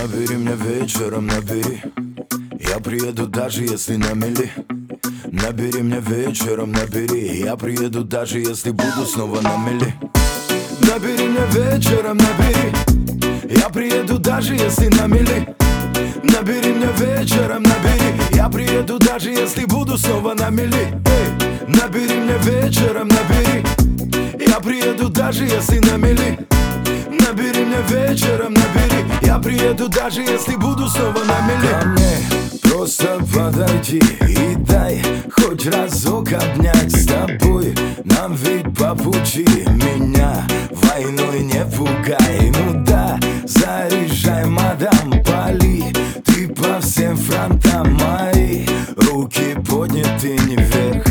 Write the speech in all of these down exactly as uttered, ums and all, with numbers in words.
Набери меня вечером, набери. Я приеду даже если на мели. Набери меня вечером, набери. Я приеду даже если буду снова на мели. Набери меня вечером, набери. Я приеду даже если на мели. Набери меня вечером, набери. Я приеду даже если буду снова на мели. Эй, набери меня вечером, набери. Я приеду даже если на мели. Набери меня вечером, набери. Я приеду даже если буду снова на мели. Ко мне просто подойди и дай хоть разок обнять. С тобой нам ведь по пути. Меня войной не пугай. Ну да, заряжай, мадам, пали. Ты по всем фронтам, мои руки подняты не вверх.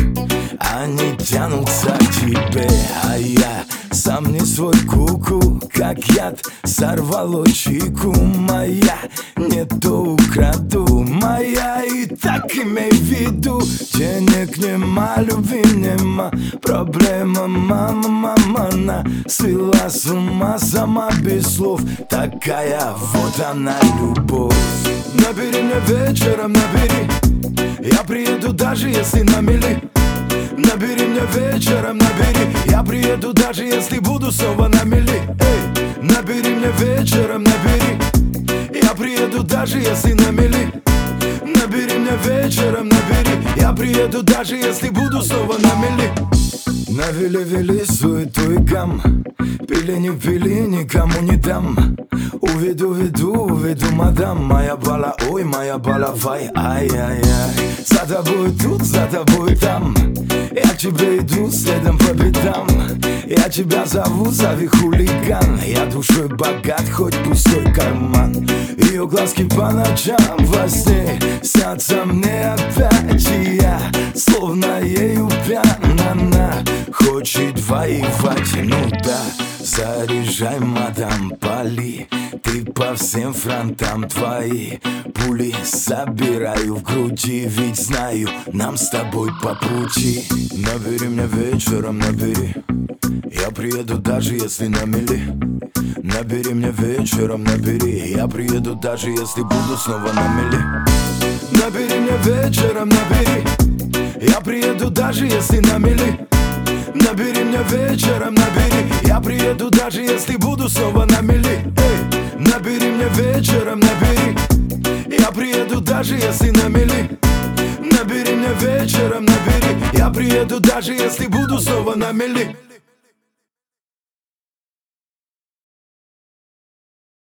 Они тянутся к тебе, а я сам не свой куку, как яд сорвало чику. Моя не то украду, моя и так имей в виду. Денег нема, любви нема, проблема мама, мама. Она свела с ума сама без слов. Такая вот она любовь. Набери меня вечером, набери. Я приеду даже если на мели. Набери меня вечером, набери. Я приеду даже если буду снова на мели. Эй, набери меня вечером, набери. Я приеду даже если на мели. Набери меня вечером, набери. Я приеду даже если буду снова на мели. Навели, вели суету и гам. Пили, не пили, никому не дам. Уведу, веду, уведу, мадам. Моя бала, ой, моя балавай. Ай-яй-яй. За тобой тут, за тобой там. Я к тебе иду следом по пятам. Я тебя зову, зови хулиган. Я душой богат, хоть пустой карман. Ее глазки по ночам во сне снятся мне опять. И я словно ею пьян. Она хочет воевать, ну да. Заряжай, мадам, пали. Ты по всем фронтам, твои пули собираю в груди. Ведь знаю, нам с тобой по пути. Набери меня вечером, набери. Я приеду даже если на мели. Набери меня вечером, набери. Я приеду даже если буду снова на мели. Набери меня вечером, набери. Я приеду даже если на мели. Набери меня вечером, набери. Я приеду даже если буду снова на мели. Эй, набери меня вечером, набери. Я приеду даже если на мели. Набери меня вечером, набери. Я приеду даже если буду снова на мели.